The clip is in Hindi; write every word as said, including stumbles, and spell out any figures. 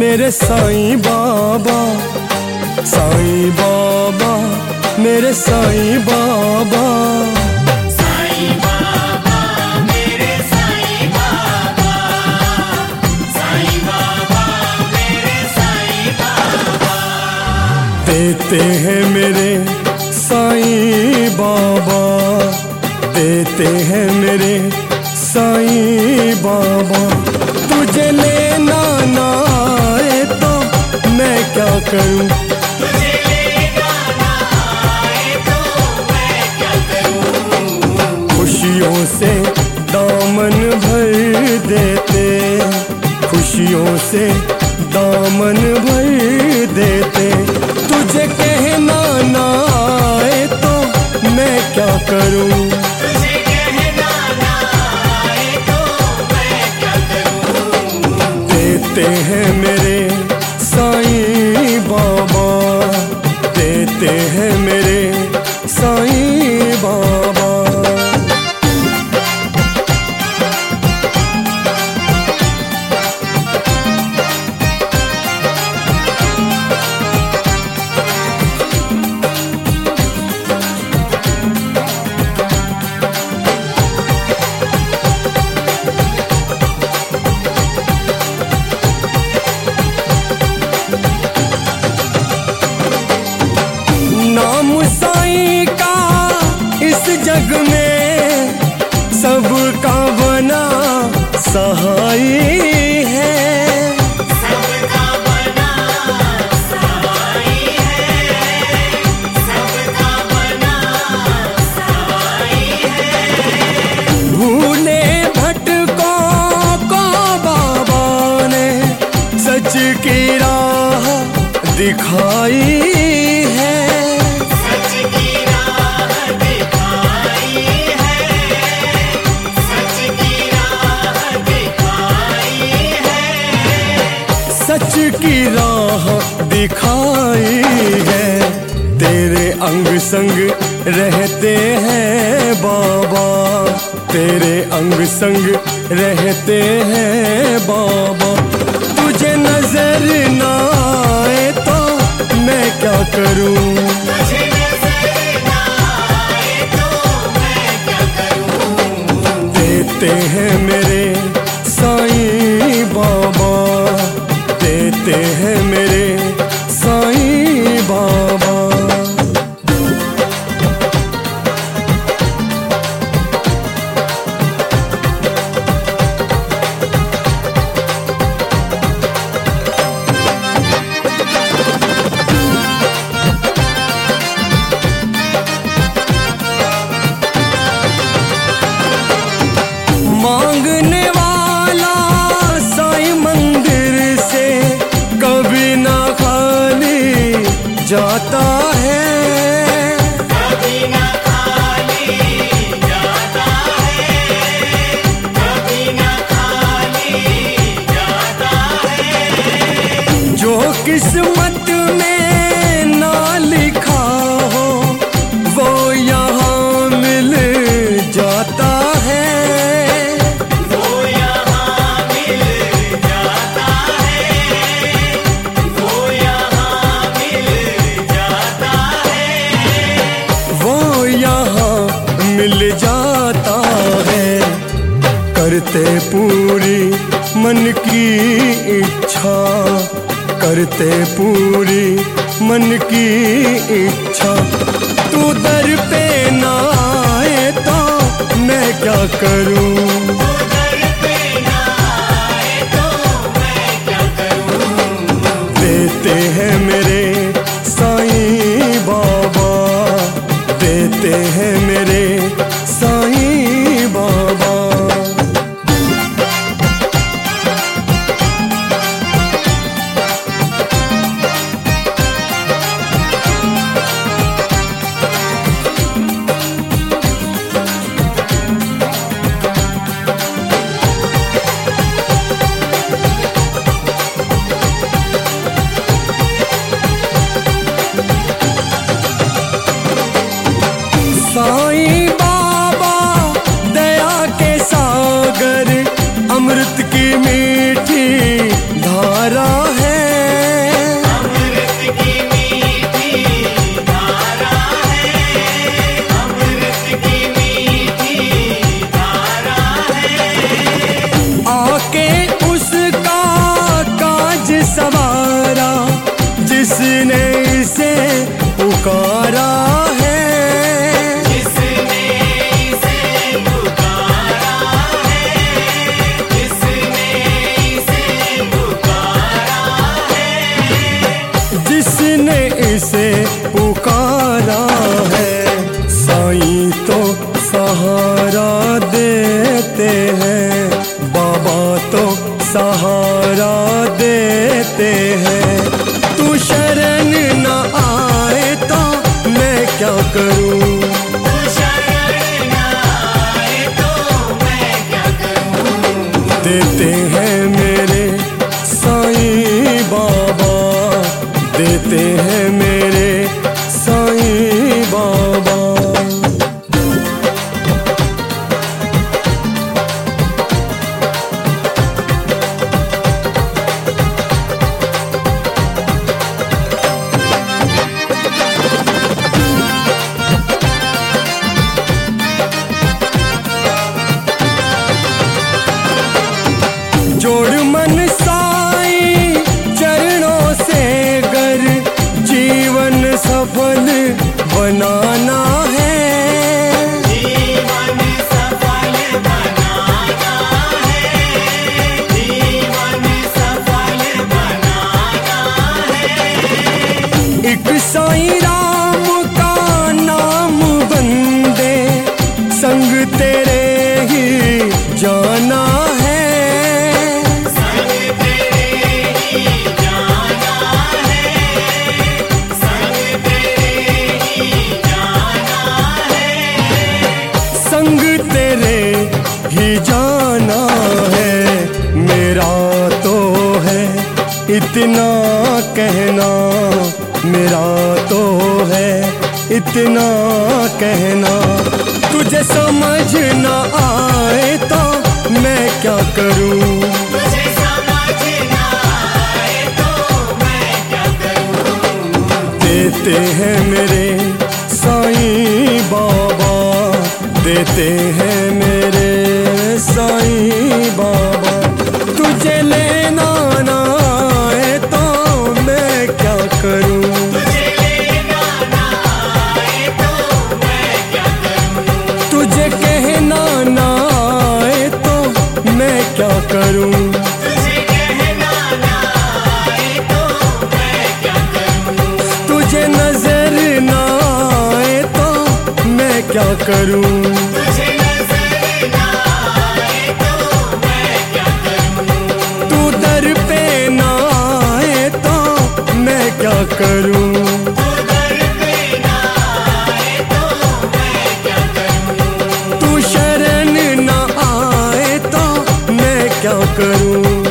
मेरे साईं बाबा, साईं बाबा, मेरे साईं बाबा। साईं बाबा, मेरे साईं बाबा, साईं बाबा, मेरे साईं बाबा। देते हैं मेरे साईं बाबा, देते हैं मेरे साईं बाबा। तुझे लेना ना आए तो मैं क्या करूं, तुझे लेना ना आए तो मैं क्या करूं। खुशियों से दामन भर देते, खुशियों से दामन भर देते। तुझे कहना ना आए तो मैं क्या करूं, तुझे कहना ना आए तो मैं क्या करूं। देते हैं मेरे साईं बाबा, देते हैं मेरे साईं बाबा। नाम साईं का इस जग में सबका बना सहाय है, सबका बना सहाय है, सबका बना सहाय है। भूले भटकों को बाबा ने सच की राह दिखाई है, सच की राह दिखाई है, सच की राह दिखाई है, सच की राह दिखाई है। तेरे अंग संग रहते हैं बाबा, तेरे अंग संग रहते हैं बाबा। तुझे नजर ना आए तो मैं क्या करूं, तुझे नजर ना आए तो मैं क्या करूं। देते हैं मेरे साईं बाबा, देते हैं मेरे साईं बाबा। मांगने वाला साईं मंदिर से कभी ना खाली जाता है, कभी ना खाली जाता है, कभी ना खाली जाता है। जो किस्मत में ना लिखा हो वो यहाँ मिल जाता है, वो यहाँ मिल जाता है, वो यहाँ मिल जाता है, वो यहाँ मिल जाता है। करते पूरी मन की इच्छा, करते पूरी मन की इच्छा। तू दर पे ना आए तो मैं क्या करूं, दर पे ना आए तो मैं क्या करूं। देते हैं मेरे साईं बाबा, देते हैं मेरे साईं बाबा। से पुकारा है। साईं तो सहारा देते हैं, बाबा तो सहारा देते हैं। तू शरण न आए तो मैं क्या करूं? तू शरण न आए तो मैं क्या करूं? देते हैं मेरे साईं बाबा, देते हैं मेरे साईं बाबा। जोड़ मन साईं चरणों से गर जीवन सफल बनाना है। जीवन सफल बनाना है, जीवन सफल बनाना है। एक साईं राम का नाम बंदे संग तेरे ही जाना है। संग तेरे ही जाना है। मेरा तो है इतना कहना, मेरा तो है इतना कहना। तुझे समझ न आए तो मैं क्या करूं? तुझे समझ न आए तो मैं क्या करूं? देते हैं मेरे साईं बाबा, देते हैं मेरे साईं बाबा। तुझे लेना ना आए तो मैं क्या करूं? तुझे लेना न आए तो मैं क्या करूं? तुझे कहना ना आए तो मैं क्या करूं? तुझे कहना न आए तो मैं क्या करूं? तुझे नजर ना आए तो मैं क्या करूं? तुझे नजर न आए तो मैं क्या करूं? तू दर पे ना आए तो मैं क्या करूं? तू दर पे न आए तो मैं क्या करूं? तू शरण न आए तो मैं क्या करूं?